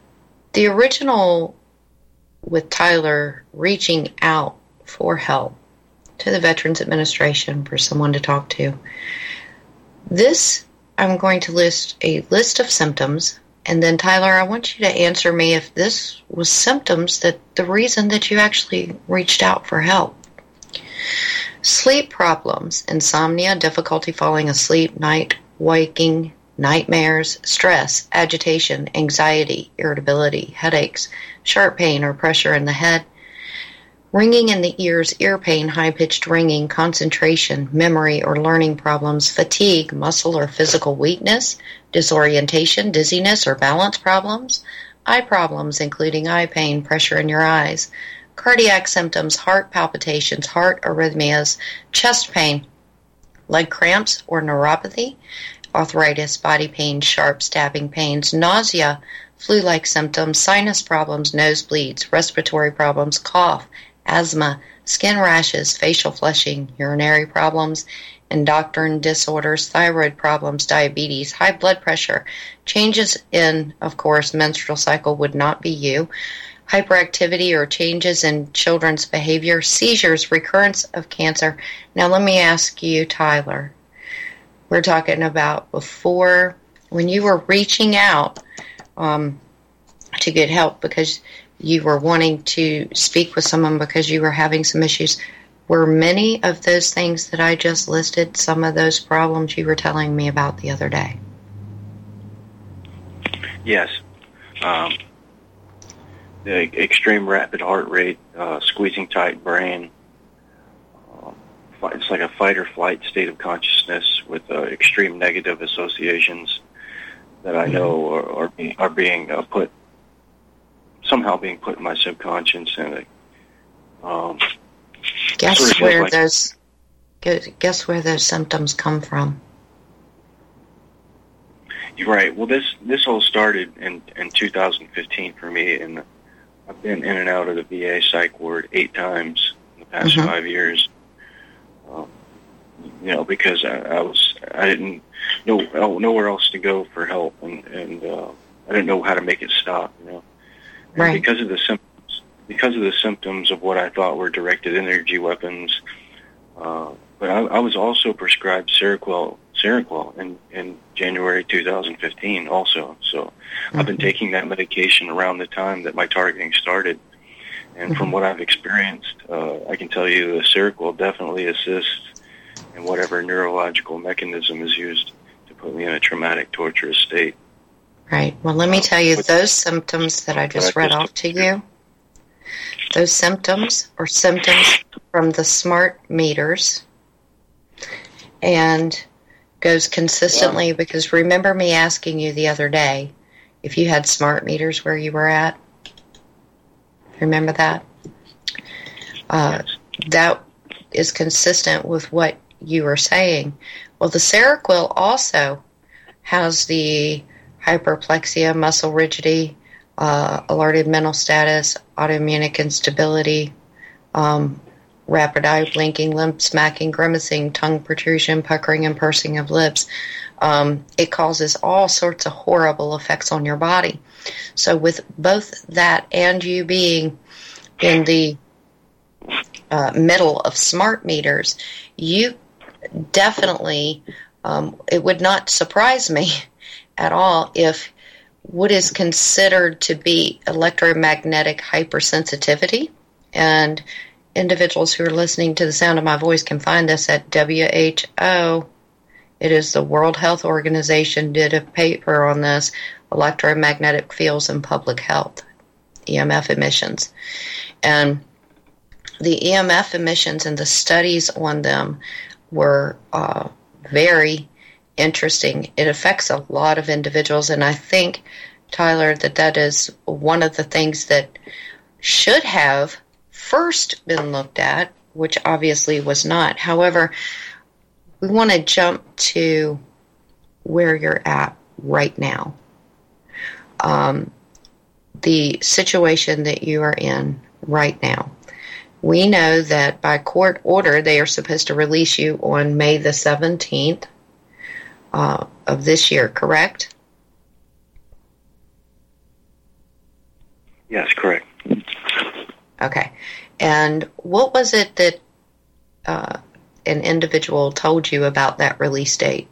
the original with Tyler reaching out for help to the Veterans Administration for someone to talk to. This, I'm going to list a list of symptoms, and then Tyler, I want you to answer me if this was symptoms that the reason that you actually reached out for help. Sleep problems, insomnia, difficulty falling asleep, night waking, nightmares, stress, agitation, anxiety, irritability, headaches, sharp pain or pressure in the head, ringing in the ears, ear pain, high-pitched ringing, concentration, memory or learning problems, fatigue, muscle or physical weakness, disorientation, dizziness or balance problems, eye problems including eye pain, pressure in your eyes, cardiac symptoms, heart palpitations, heart arrhythmias, chest pain, leg cramps or neuropathy, arthritis, body pain, sharp stabbing pains, nausea, flu-like symptoms, sinus problems, nosebleeds, respiratory problems, cough, asthma, skin rashes, facial flushing, urinary problems, endocrine disorders, thyroid problems, diabetes, high blood pressure, changes in, of course, menstrual cycle would not be you, hyperactivity or changes in children's behavior, seizures, recurrence of cancer. Now let me ask you, Tyler, we're talking about before, when you were reaching out um, to get help because you were wanting to speak with someone because you were having some issues, were many of those things that I just listed some of those problems you were telling me about the other day? Yes. Um, the extreme rapid heart rate, uh, squeezing tight brain. Um, it's like a fight or flight state of consciousness with uh, extreme negative associations that I know are, are, be, are being uh, put, somehow being put in my subconscious. And um, guess sort of where like, those guess where those symptoms come from. You're right. Well, this this all started in in two thousand fifteen for me, and I've been in and out of the V A psych ward eight times in the past mm-hmm. five years. Um, you know, because I, I was I didn't know nowhere else to go for help, and and uh, I didn't know how to make it stop. You know, and right. because of the symptoms, because of the symptoms of what I thought were directed energy weapons. Uh, but I, I was also prescribed Seroquel, Seroquel in, in January two thousand fifteen also. So mm-hmm. I've been taking that medication around the time that my targeting started. And mm-hmm. from what I've experienced, uh, I can tell you the Seroquel definitely assists in whatever neurological mechanism is used to put me in a traumatic, torturous state. Right. Well, let me tell you, those symptoms that I just read off to you, those symptoms are symptoms from the smart meters, and goes consistently, yeah. because remember me asking you the other day if you had smart meters where you were at? Remember that? Uh, yes. That is consistent with what you were saying. Well, the Seroquel also has the hyperplexia, muscle rigidity, uh, alerted mental status, autoimmunic instability, um, rapid eye blinking, lip smacking, grimacing, tongue protrusion, puckering and pursing of lips. Um, it causes all sorts of horrible effects on your body. So with both that and you being in the uh, middle of smart meters, you definitely, um, it would not surprise me at all if what is considered to be electromagnetic hypersensitivity, and individuals who are listening to the sound of my voice can find this at W H O. It is the World Health Organization did a paper on this, electromagnetic fields in public health, E M F emissions. And the E M F emissions and the studies on them were uh, very interesting. It affects a lot of individuals, and I think, Tyler, that that is one of the things that should have first been looked at, which obviously was not. However, we want to jump to where you're at right now. Um, the situation that you are in right now. We know that by court order, they are supposed to release you on May the seventeenth uh, of this year, correct? Yes, correct. Okay. And what was it that uh, an individual told you about that release date?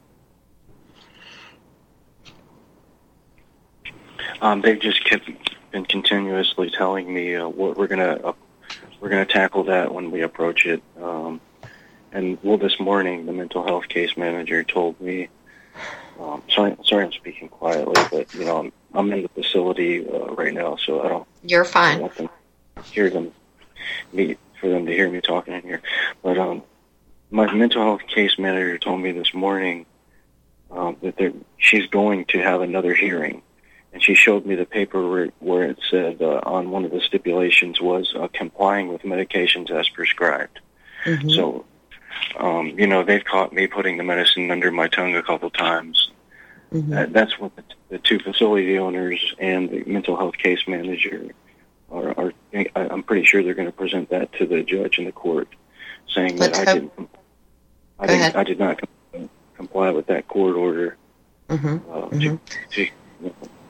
Um, they've just kept been continuously telling me uh, what we're gonna uh, we're gonna tackle that when we approach it. Um, and well, this morning the mental health case manager told me. Um, sorry, sorry, I'm speaking quietly, but you know I'm, I'm in the facility uh, right now, so I don't. You're fine. I don't want them hear them me for them to hear me talking in here. But um, my mental health case manager told me this morning um, that they're, she's going to have another hearing. And she showed me the paper where, where it said uh, on one of the stipulations was uh, complying with medications as prescribed. Mm-hmm. So, um, you know, they've caught me putting the medicine under my tongue a couple times. Mm-hmm. Uh, that's what the, the two facility owners and the mental health case manager are, are I'm pretty sure they're going to present that to the judge in the court, saying Let's that I didn't, I, didn't I did not com- comply with that court order mm-hmm. Uh, mm-hmm. to, to you know,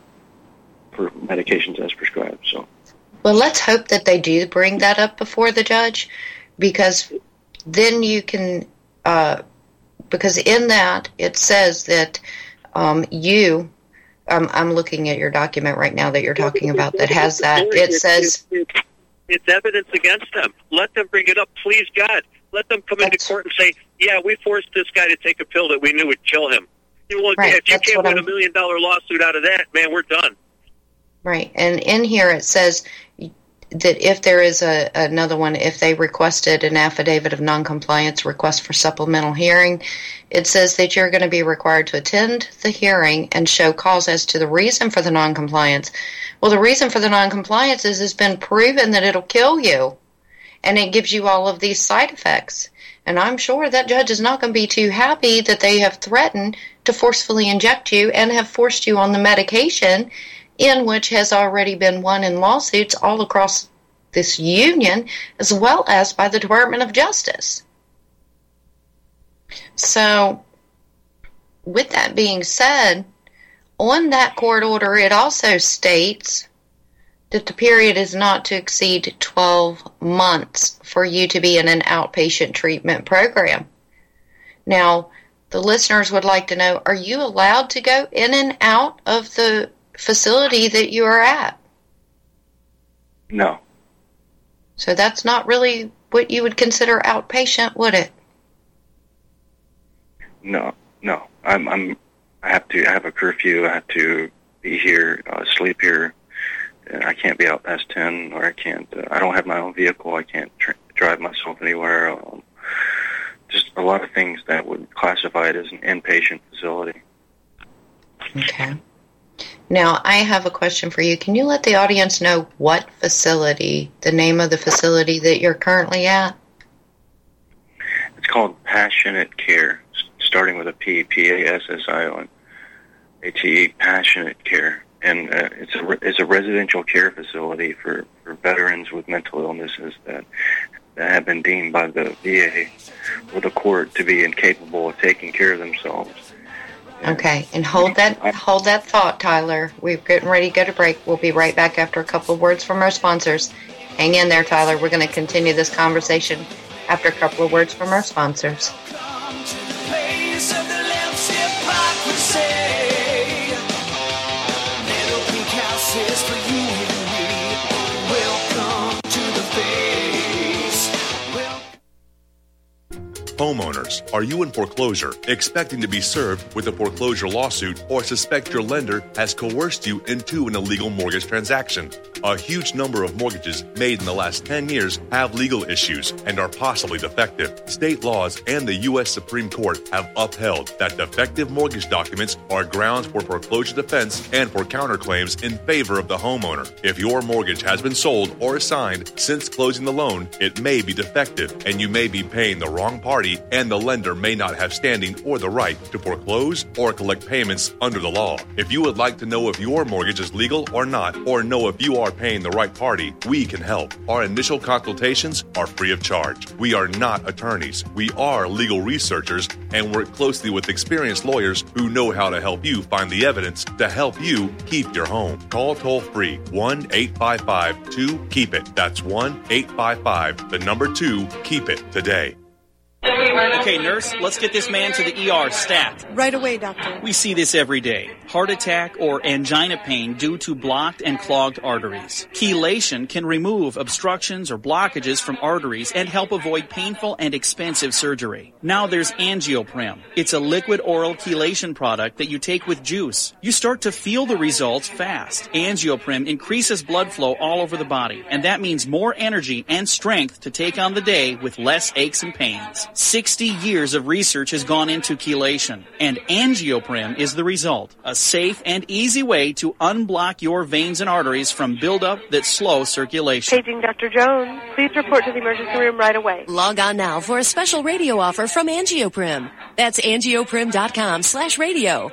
for medications as prescribed. So, well, let's hope that they do bring that up before the judge, because then you can, uh, because in that it says that um, you, um, I'm looking at your document right now that you're talking about that has that. It says it's evidence against them. Let them bring it up, please, God. Let them come into court and say, "Yeah, we forced this guy to take a pill that we knew would kill him." You know, right, if you can't win I'm, a million dollar lawsuit out of that, man, we're done. Right, and in here it says that if there is a another one, if they requested an affidavit of noncompliance, request for supplemental hearing, it says that you're going to be required to attend the hearing and show cause as to the reason for the noncompliance. Well, the reason for the noncompliance is it's been proven that it'll kill you, and it gives you all of these side effects. And I'm sure that judge is not going to be too happy that they have threatened to forcefully inject you and have forced you on the medication, in which has already been won in lawsuits all across this union, as well as by the Department of Justice. So, with that being said, on that court order, it also states that the period is not to exceed twelve months for you to be in an outpatient treatment program. Now, the listeners would like to know, are you allowed to go in and out of the facility that you are at? No. So that's not really what you would consider outpatient, would it? No, no. I'm, I'm, I have to, I have a curfew. I have to be here, uh, sleep here. And I can't be out past ten, or I can't, uh, I don't have my own vehicle. I can't tr- drive myself anywhere. Um, just a lot of things that would classify it as an inpatient facility. Okay. Now, I have a question for you. Can you let the audience know what facility, the name of the facility that you're currently at? It's called Passionate Care, starting with a P, P A S S I O N, A T E, Passionate Care. And uh, it's a it's a residential care facility for, for veterans with mental illnesses that, that have been deemed by the V A or the court to be incapable of taking care of themselves. Okay, and hold that hold that thought, Tyler. We're getting ready to go to break. We'll be right back after a couple of words from our sponsors. Hang in there, Tyler. We're going to continue this conversation after a couple of words from our sponsors. Homeowners, are you in foreclosure, expecting to be served with a foreclosure lawsuit, or suspect your lender has coerced you into an illegal mortgage transaction? A huge number of mortgages made in the last ten years have legal issues and are possibly defective. State laws and the U S Supreme Court have upheld that defective mortgage documents are grounds for foreclosure defense and for counterclaims in favor of the homeowner. If your mortgage has been sold or assigned since closing the loan, it may be defective and you may be paying the wrong party party, and the lender may not have standing or the right to foreclose or collect payments under the law. If you would like to know if your mortgage is legal or not, or know if you are paying the right party, we can help. Our initial consultations are free of charge. We are not attorneys. We are legal researchers and work closely with experienced lawyers who know how to help you find the evidence to help you keep your home. Call toll-free one eight five five two keep it. That's one eight five five, the number two, keep it today. Okay, nurse, let's get this man to the E R stat. Right away, doctor. We see this every day. Heart attack or angina pain due to blocked and clogged arteries. Chelation can remove obstructions or blockages from arteries and help avoid painful and expensive surgery. Now there's Angioprim. It's a liquid oral chelation product that you take with juice. You start to feel the results fast. Angioprim increases blood flow all over the body, and that means more energy and strength to take on the day with less aches and pains. sixty years of research has gone into chelation, and Angioprim is the result. A safe and easy way to unblock your veins and arteries from buildup that slow circulation. Paging Doctor Jones. Please report to the emergency room right away. Log on now for a special radio offer from Angioprim. That's angioprim.com slash radio.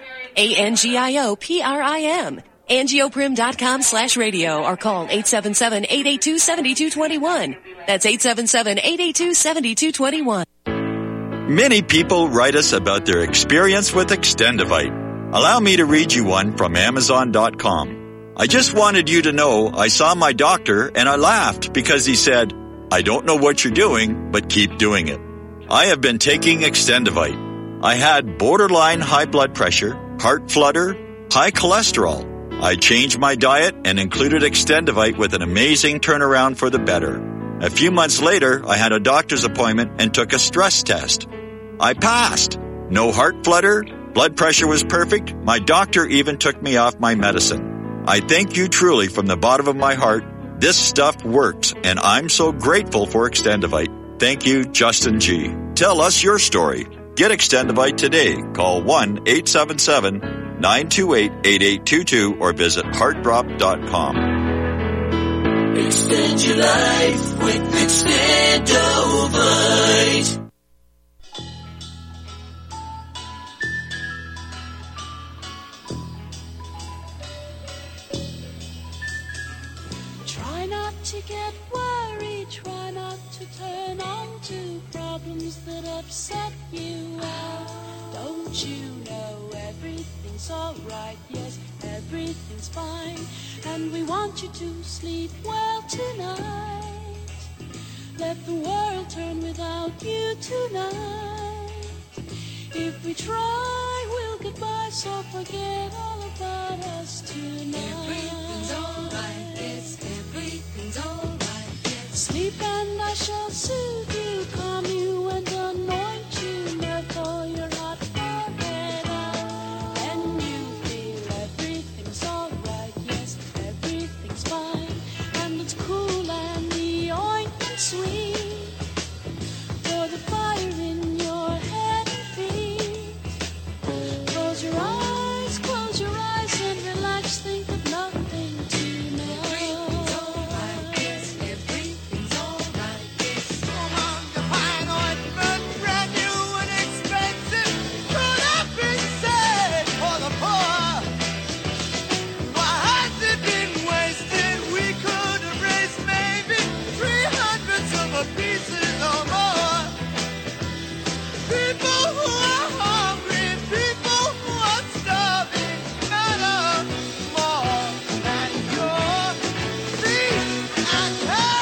A-N-G-I-O-P-R-I-M. Angioprim.com slash radio or call eight seven seven, eight eight two, seven two two one. That's eight seven seven, eight eight two, seven two two one. Many people write us about their experience with Extendivite. Allow me to read you one from Amazon dot com. I just wanted you to know I saw my doctor and I laughed because he said, I don't know what you're doing, but keep doing it. I have been taking Extendivite. I had borderline high blood pressure, heart flutter, high cholesterol. I changed my diet and included Extendivite with an amazing turnaround for the better. A few months later, I had a doctor's appointment and took a stress test. I passed. No heart flutter. Blood pressure was perfect. My doctor even took me off my medicine. I thank you truly from the bottom of my heart. This stuff works, and I'm so grateful for Extendivite. Thank you, Justin G. Tell us your story. Get Extendivite today. Call one eight seven seven, nine two eight, eight eight two two or visit heart drop dot com. Extend your life with Extendovite. Try not to get worried, try not to turn on to problems that upset you. Well, don't you know everything's alright? Yes, everything's fine, and we want you to sleep well tonight. Let the world turn without you tonight. If we try, we'll get by, so forget all about us tonight. Everything's alright, yes, everything's alright, yes. Sleep and I shall soothe you, calm you and anoint you, therefore your hot forehead out. Then you feel everything's alright, yes, everything's fine, and it's cool and the ointment sweet, for the fire in your head and feet. Close your eyes, close your eyes and relax, think of nothing tonight. Everything's alright, yes, everything's alright, yes. Come on, the fine ointment, brand new and expensive, could have been saved for the poor. Why has it been wasted? We could have raised maybe three hundred silver pieces or more. People who are hungry, people who are starving, matter more than your feet and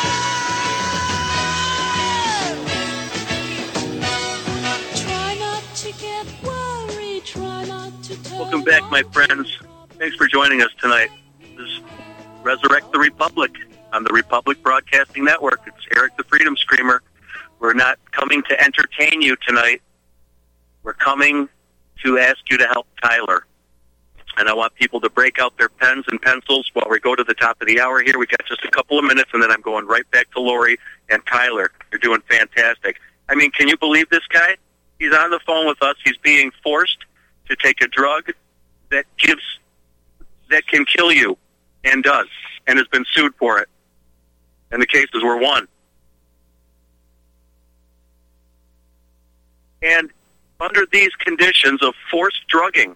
hands. Try not to get worried, try not to turn Welcome back, my friends. Thanks for joining us tonight. This is Resurrect the Republic on the Republic Broadcasting Network. It's Eric the Freedom Screamer. We're not coming to entertain you tonight. We're coming to ask you to help Tyler. And I want people to break out their pens and pencils while we go to the top of the hour here. We've got just a couple of minutes, and then I'm going right back to Lori and Tyler. You're doing fantastic. I mean, can you believe this guy? He's on the phone with us. He's being forced to take a drug that gives, that can kill you, and does, and has been sued for it. And the cases were won. and under these conditions of forced drugging.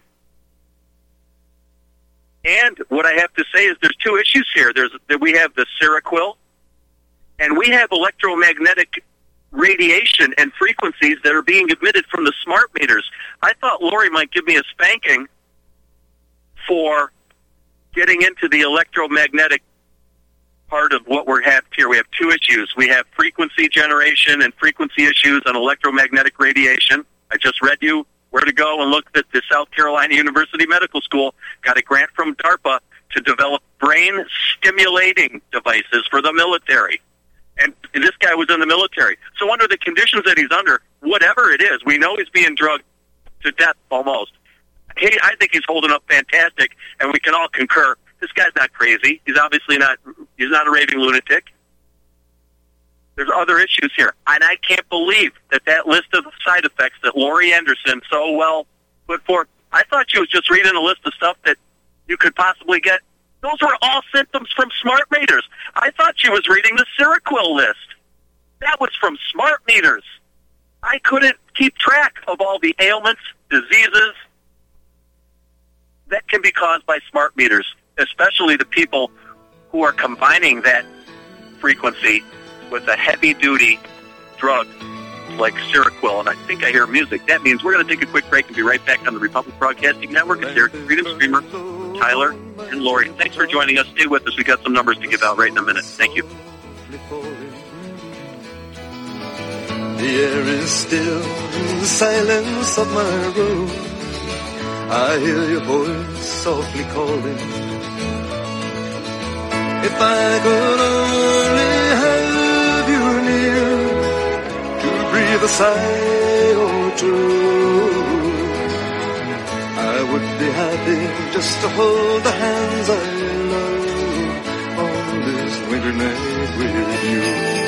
And what I have to say is there's two issues here. There's that we have the Seroquel, and we have electromagnetic radiation and frequencies that are being emitted from the smart meters. I thought Lori might give me a spanking for getting into the electromagnetic part of what we have here. We have two issues. We have frequency generation and frequency issues on electromagnetic radiation. I just read you where to go and look at the South Carolina University Medical School got a grant from DARPA to develop brain-stimulating devices for the military. And this guy was in the military. So under the conditions that he's under, whatever it is, we know he's being drugged to death almost. He, I think he's holding up fantastic, and we can all concur. This guy's not crazy. He's obviously not, he's not a raving lunatic. There's other issues here. And I can't believe that that list of side effects that Lori Anderson so well put forth, I thought she was just reading a list of stuff that you could possibly get. Those were all symptoms from smart meters. I thought she was reading the Seroquel list. That was from smart meters. I couldn't keep track of all the ailments, diseases that can be caused by smart meters, especially the people who are combining that frequency with a heavy-duty drug like Seroquel. And I think I hear music. That means we're going to take a quick break and be right back on the Republic Broadcasting Network. It's Eric Freedom Streamer, Tyler, and Lori. Thanks for joining us. Stay with us. We got some numbers to give out right in a minute. Thank you. The air is still in the silence of my room. I hear your voice softly calling. If I could only have you near to breathe a sigh or two, I would be happy just to hold the hands I love on this winter night with you.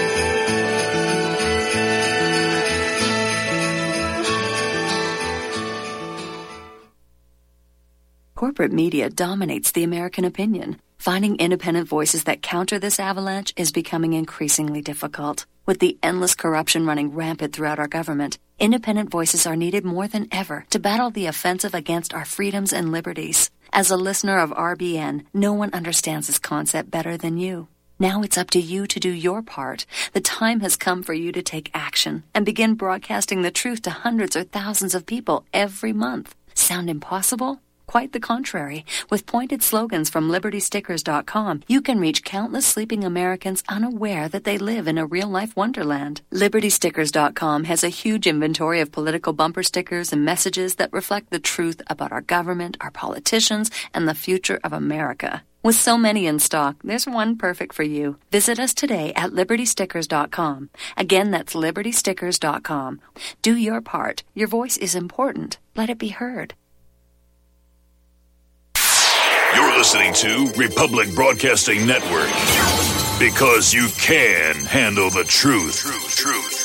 Corporate media dominates the American opinion. Finding independent voices that counter this avalanche is becoming increasingly difficult. With the endless corruption running rampant throughout our government, independent voices are needed more than ever to battle the offensive against our freedoms and liberties. As a listener of R B N, no one understands this concept better than you. Now it's up to you to do your part. The time has come for you to take action and begin broadcasting the truth to hundreds or thousands of people every month. Sound impossible? Quite the contrary. With pointed slogans from Liberty Stickers dot com, you can reach countless sleeping Americans unaware that they live in a real-life wonderland. Liberty Stickers dot com has a huge inventory of political bumper stickers and messages that reflect the truth about our government, our politicians, and the future of America. With so many in stock, there's one perfect for you. Visit us today at Liberty Stickers dot com. Again, that's Liberty Stickers dot com. Do your part. Your voice is important. Let it be heard. You're listening to Republic Broadcasting Network. Because you can handle the truth. Truth, truth.